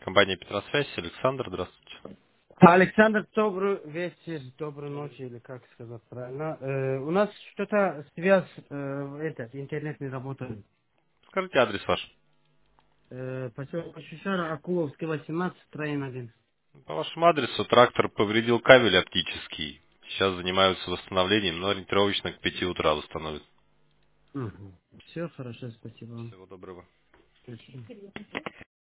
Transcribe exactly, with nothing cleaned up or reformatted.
Компания Петросвязь, Александр, здравствуйте. Александр, добрый вечер, доброй ночи, или как сказать правильно. Э, у нас что-то связь, э, этот, интернет не работает. Скажите адрес ваш. Э, поселок Шишара, Акуловский, восемнадцать, строен один. По вашему адресу трактор повредил кабель оптический. Сейчас занимаются восстановлением, но ориентировочно к пяти утра восстановят. Угу. Все хорошо, спасибо вам. Всего доброго. Спасибо.